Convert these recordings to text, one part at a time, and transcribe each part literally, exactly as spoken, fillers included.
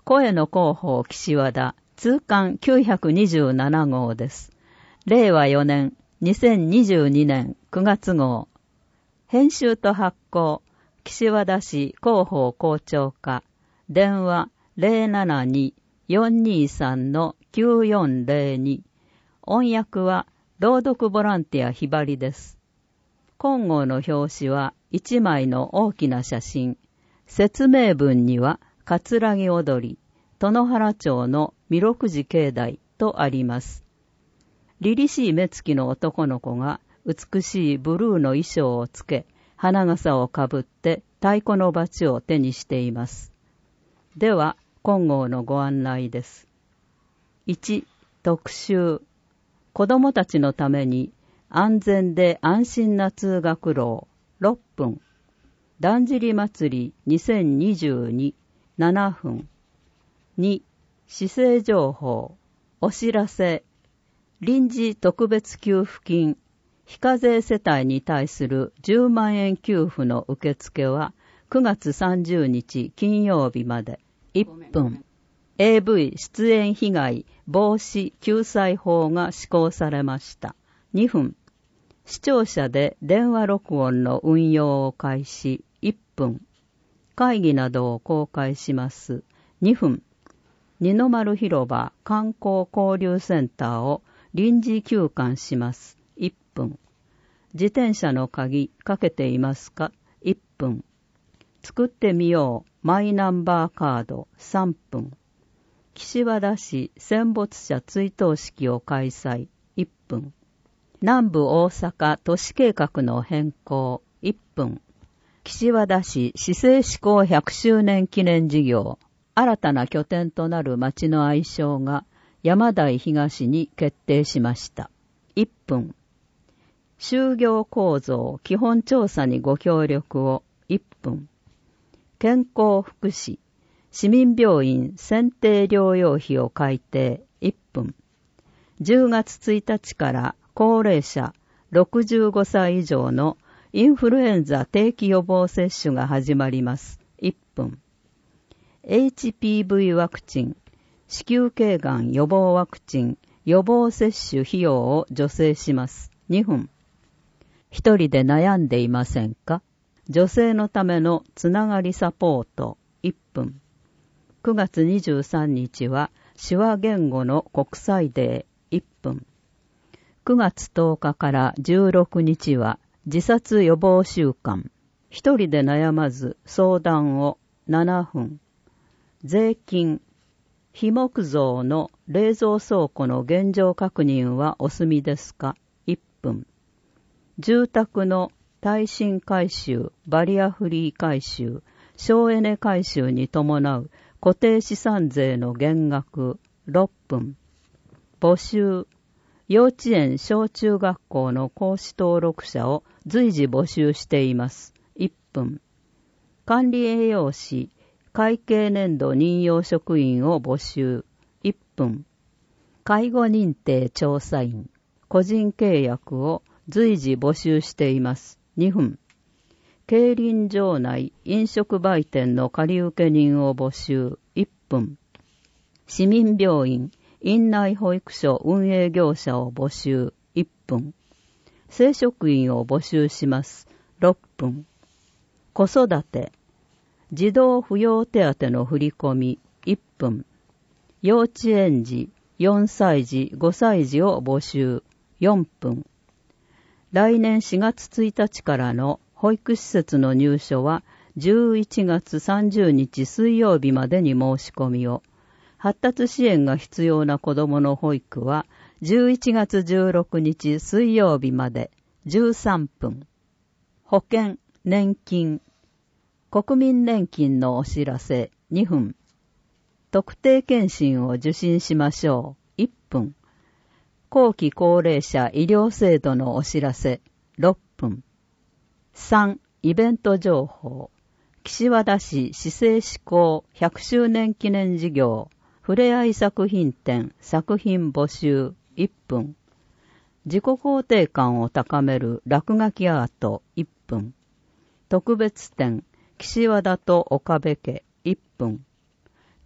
声の広報岸和田通巻きゅうひゃくにじゅうなな号です。れいわよねんにせんにじゅうにねんくがつ号。編集と発行岸和田市広報校長課。電話 ゼロななに よんにさん きゅうよんゼロに。音訳は朗読ボランティアひばりです。今号の表紙はいちまいの大きな写真。説明文には葛城踊り、殿原町の弥勒寺境内とあります。凛々しい目つきの男の子が美しいブルーの衣装をつけ、花笠をかぶって太鼓のバチを手にしています。では、今号のご案内です。いち、特集。子供たちのために安全で安心な通学路ろっぷん。だんじり祭りにせんにじゅうにななふん。に、市政情報。お知らせ。臨時特別給付金。非課税世帯に対するじゅうまんえん給付の受付はくがつさんじゅうにち金曜日までいっぷん。エーブイ 出演被害防止救済法が施行されました。にふん。視聴者で電話録音の運用を開始。いっぷん。会議などを公開します。にふん。二の丸広場観光交流センターを臨時休館します。いっぷん。自転車の鍵かけていますか？いっぷん。作ってみようマイナンバーカードさんぷん。岸和田市戦没者追悼式を開催。いっぷん。南部大阪都市計画の変更。いっぷん。岸和田市市政施行ひゃくしゅうねん記念事業。新たな拠点となる町の愛称が山台東に決定しました。いっぷん。就業構造基本調査にご協力を。いっぷん。健康福祉市民病院選定療養費を改定。いっぷん。じゅうがつついたちから高齢者ろくじゅうごさい以上のインフルエンザ定期予防接種が始まります。いっぷん。エイチピーブイ ワクチン、子宮頸がん予防ワクチン、予防接種費用を助成します。にふん。一人で悩んでいませんか？女性のためのつながりサポート。いっぷん。くがつにじゅうさんにちは手話言語の国際デー。いっぷん。くがつとおかからじゅうろくにちは自殺予防週間。一人で悩まず相談をななふん。税金。非木造の冷蔵倉庫の現状確認はお済みですか？いっぷん。住宅の耐震改修、バリアフリー改修、省エネ改修に伴う固定資産税の減額ろっぷん。募集。幼稚園小中学校の講師登録者を随時募集しています。いっぷん。管理栄養士、会計年度任用職員を募集。いっぷん。介護認定調査員、個人契約を随時募集しています。にふん。競輪場内飲食売店の借受人を募集。いっぷん。市民病院院内保育所運営業者を募集。いっぷん。正職員を募集します。ろっぷん。子育て児童扶養手当の振り込み。いっぷん。幼稚園児よんさい児ごさい児を募集。よんぷん。来年しがつついたちからの保育施設の入所はじゅういちがつさんじゅうにち水曜日までに申し込みを。発達支援が必要な子どもの保育はじゅういちがつじゅうろくにち水曜日までじゅうさんぷん。保険、年金。国民年金のお知らせにふん。特定健診を受診しましょう。いっぷん。後期高齢者医療制度のお知らせろっぷん。さん. イベント情報。岸和田市市政施行ひゃくしゅうねん記念事業ふれあい作品展作品募集いっぷん。自己肯定感を高める落書きアートいっぷん。特別展岸和田と岡部家いっぷん。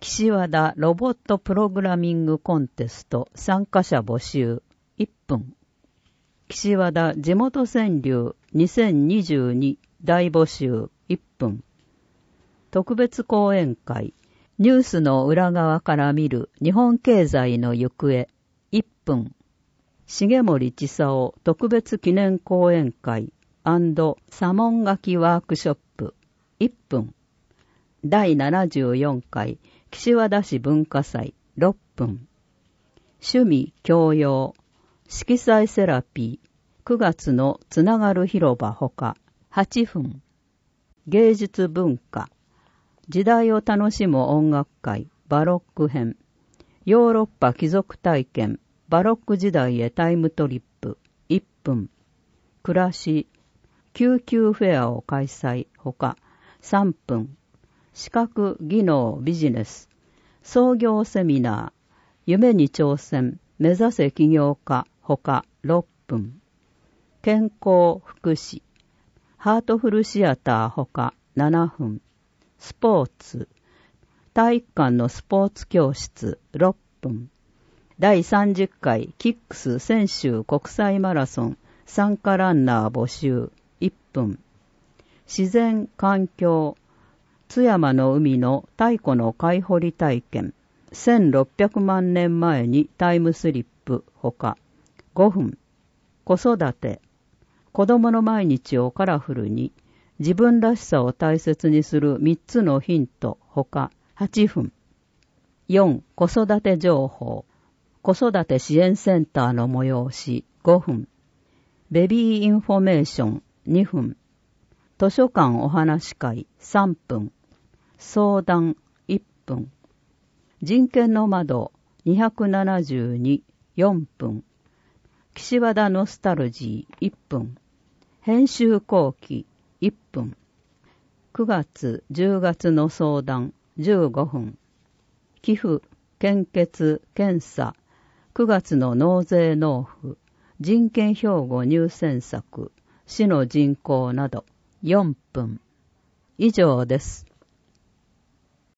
岸和田ロボットプログラミングコンテスト参加者募集いっぷん。岸和田地元川柳にせんにじゅうに大募集いっぷん。特別講演会ニュースの裏側から見る日本経済の行方いっぷん。重森千佐特別記念講演会&左門書きワークショップいっぷん。だいななじゅうよんかい岸和田市文化祭ろっぷん。趣味教養色彩セラピーくがつのつながる広場ほかはっぷん。芸術文化時代を楽しむ音楽会バロック編ヨーロッパ貴族体験バロック時代へタイムトリップいっぷん。暮らし救急フェアを開催ほかさんぷん。資格技能ビジネス創業セミナー夢に挑戦目指せ起業家ほかろっぷん。健康福祉ハートフルシアターほかななふん。スポーツ体育館のスポーツ教室ろっぷん。だいさんじゅっかいキックス泉州国際マラソン参加ランナー募集いっぷん。自然環境津山の海の太古の貝掘り体験せんろっぴゃくまんねんまえにタイムスリップほかごふん。子育て子供の毎日をカラフルに自分らしさを大切にするみっつのヒントほかはっぷん。よん子育て情報子育て支援センターの催しごふん。ベビーインフォメーションにふん。図書館お話会さんぷん。相談いっぷん。人権の窓にひゃくななじゅうによんぷん。岸和田ノスタルジーいっぷん。編集後期いっぷん。くがつじゅうがつの相談じゅうごふん。寄付献血検査くがつの納税納付人権標語入選作市の人口などよんぷん。以上です。